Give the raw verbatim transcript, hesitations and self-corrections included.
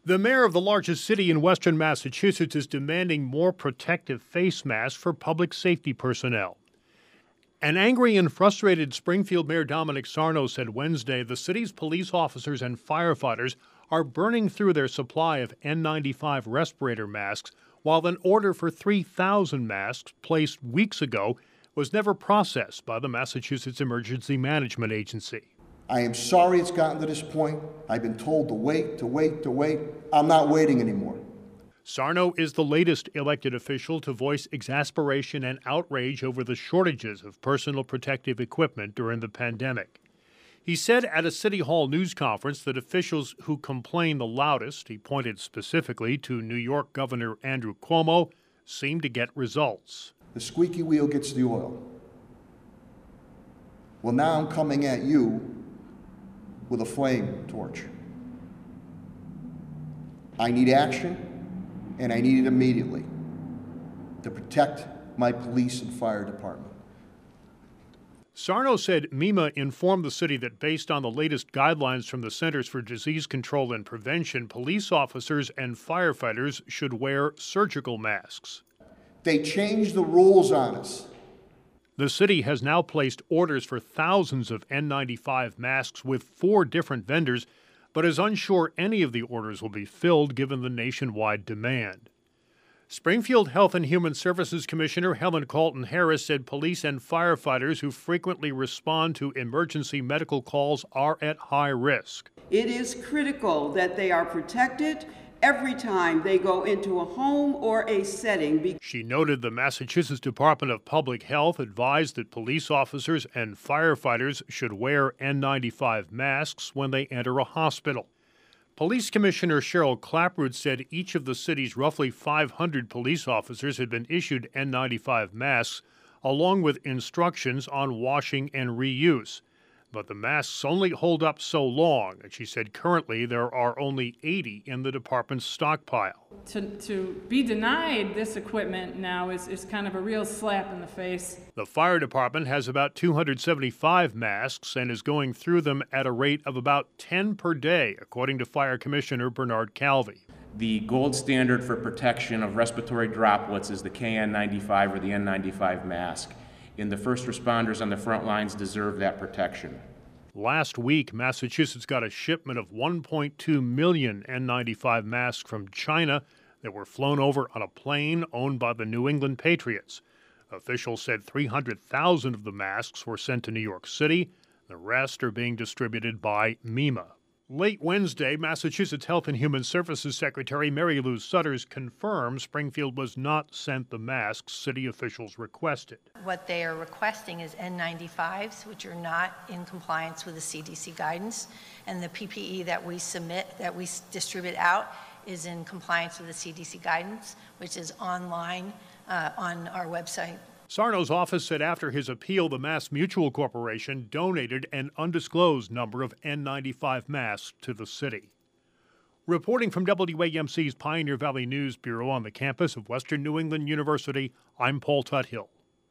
The mayor of the largest city in western Massachusetts is demanding more protective face masks for public safety personnel. An angry and frustrated Springfield Mayor Dominic Sarno said Wednesday the city's police officers and firefighters are burning through their supply of N ninety-five respirator masks, while an order for three thousand masks placed weeks ago was never processed by the Massachusetts Emergency Management Agency. I am sorry it's gotten to this point. I've been told to wait, to wait, to wait. I'm not waiting anymore. Sarno is the latest elected official to voice exasperation and outrage over the shortages of personal protective equipment during the pandemic. He said at a City Hall news conference that officials who complain the loudest, he pointed specifically to New York Governor Andrew Cuomo, seem to get results. The squeaky wheel gets the oil. Well, now I'm coming at you with a flame torch. I need action, and I need it immediately to protect my police and fire department. Sarno said MEMA informed the city that based on the latest guidelines from the Centers for Disease Control and Prevention, police officers and firefighters should wear surgical masks. They changed the rules on us. The city has now placed orders for thousands of N ninety-five masks with four different vendors, but is unsure any of the orders will be filled given the nationwide demand. Springfield Health and Human Services Commissioner Helen Colton Harris said police and firefighters who frequently respond to emergency medical calls are at high risk. It is critical that they are protected every time they go into a home or a setting. She noted the Massachusetts Department of Public Health advised that police officers and firefighters should wear N ninety-five masks when they enter a hospital. Police Commissioner Cheryl Clapprood said each of the city's roughly five hundred police officers had been issued N ninety-five masks, along with instructions on washing and reuse. But the masks only hold up so long, and she said currently there are only eighty in the department's stockpile. To, to be denied this equipment now is, is kind of a real slap in the face. The fire department has about two hundred seventy-five masks and is going through them at a rate of about ten per day, according to Fire Commissioner Bernard Calvi. The gold standard for protection of respiratory droplets is the K N ninety-five or the N ninety-five mask. And the first responders on the front lines deserve that protection. Last week, Massachusetts got a shipment of one point two million N ninety-five masks from China that were flown over on a plane owned by the New England Patriots. Officials said three hundred thousand of the masks were sent to New York City. The rest are being distributed by MEMA. Late Wednesday, Massachusetts Health and Human Services Secretary Mary Lou Sutters confirmed Springfield was not sent the masks city officials requested. What they are requesting is N ninety-fives, which are not in compliance with the C D C guidance, and the P P E that we submit, that we distribute out, is in compliance with the C D C guidance, which is online uh, on our website. Sarno's office said after his appeal, the Mass Mutual Corporation donated an undisclosed number of N ninety-five masks to the city. Reporting from W A M C's Pioneer Valley News Bureau on the campus of Western New England University, I'm Paul Tuthill.